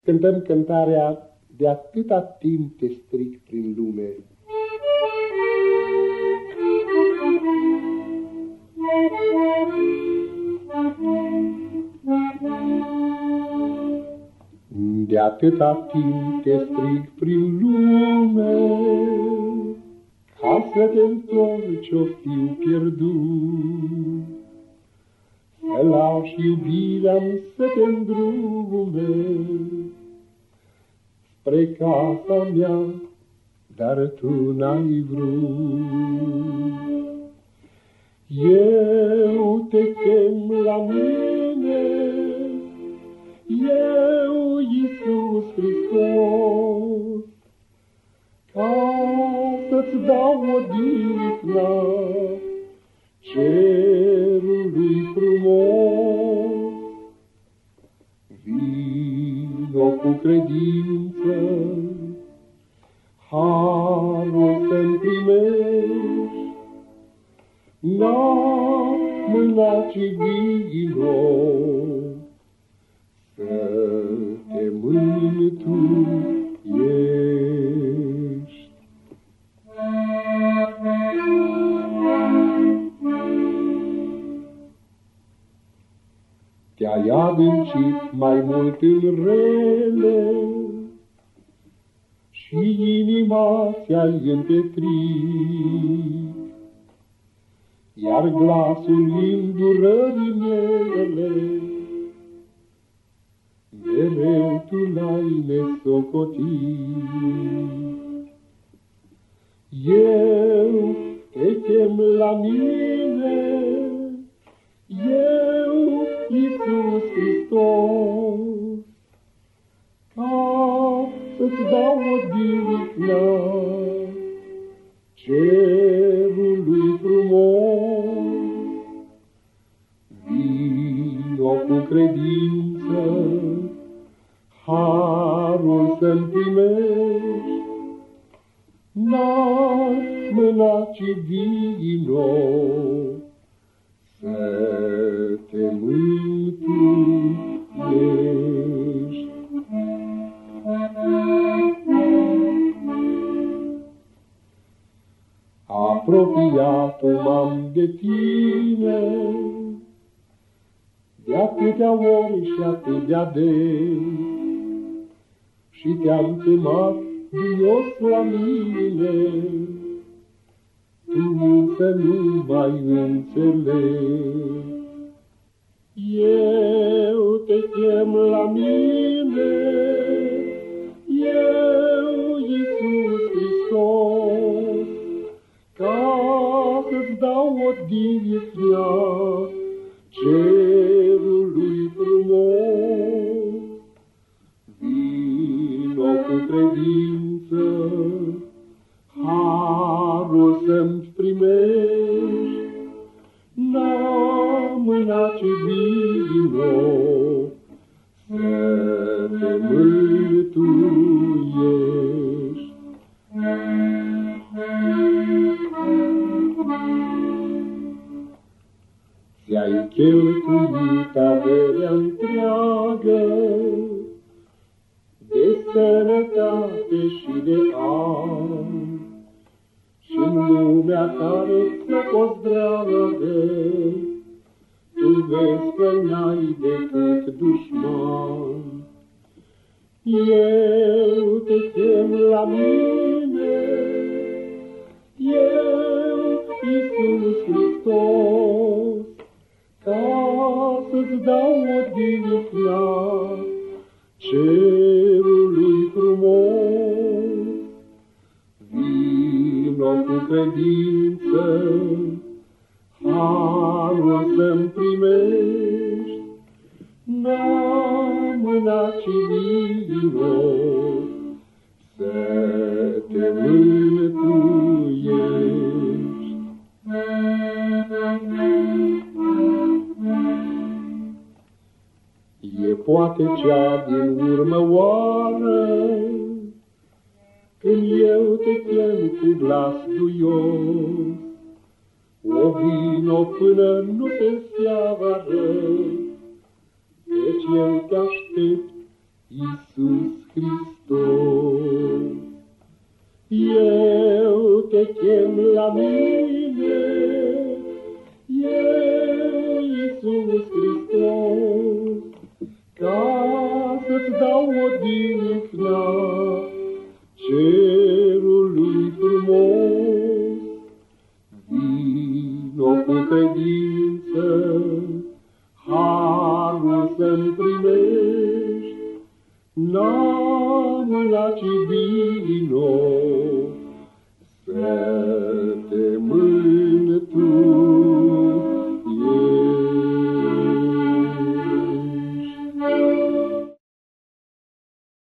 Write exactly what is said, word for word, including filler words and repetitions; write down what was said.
cântăm cântarea De atâta timp te strig prin lume. De atâta timp te strig prin lume, ca să te întorci o fiu pierdut, să lași iubirea-mi să te îndrume spre casa mea, dar tu n-ai vrut. Eu te chem la mine, eu, Iisus Hristos, ca să-ți dau odihna cerului frumos. Vino cu credință, harul să-mi primești, n-a mâna ci vino să te mântuiești. Te-ai adâncit mai mult în rele și inima ți-ai împetrit, iar glasul îndurării mele mereu tu l-ai nesocotit. Eu te chem la mine, eu, Iisus Hristos, ca să-ți dau odihna cerului frumos. Vino cu credință, harul să-mi primești, n-ai mâna ci vino să te mântuiești. Apropiat-o m-am de tine, de atâtea ori și atât de-a des, și te-am chemat duios la mine, tu însă nu mai înțelegi. Eu te chem la mine, eu, Iisus Hristos, ca să-ți dau odihna cerului frumos. Vino cu credință, harul să-mi primești, n-am mâna ci vino să te mântuiești. Ți-ai cheltuit averea întreagă de sănătate și de ani, și în lumea care ți-a fost dragă, tu vezi că n-ai decât dușman. Eu te chem la mine, eu, Iisus Hristos, ca să-ți dau odihna cerului frumos. Vino cu credință, harul să-mi primești, n-am mâna ci vino să te mântuiești. E poate cea din urmă oară, când eu te chem cu glas duios, o vino până nu te seară, căci eu te aștept Iisus Hristos. Eu te chem la mine, eu, Iisus Hristos, ca să-ți dau odihna cerului frumos. Vino cu credință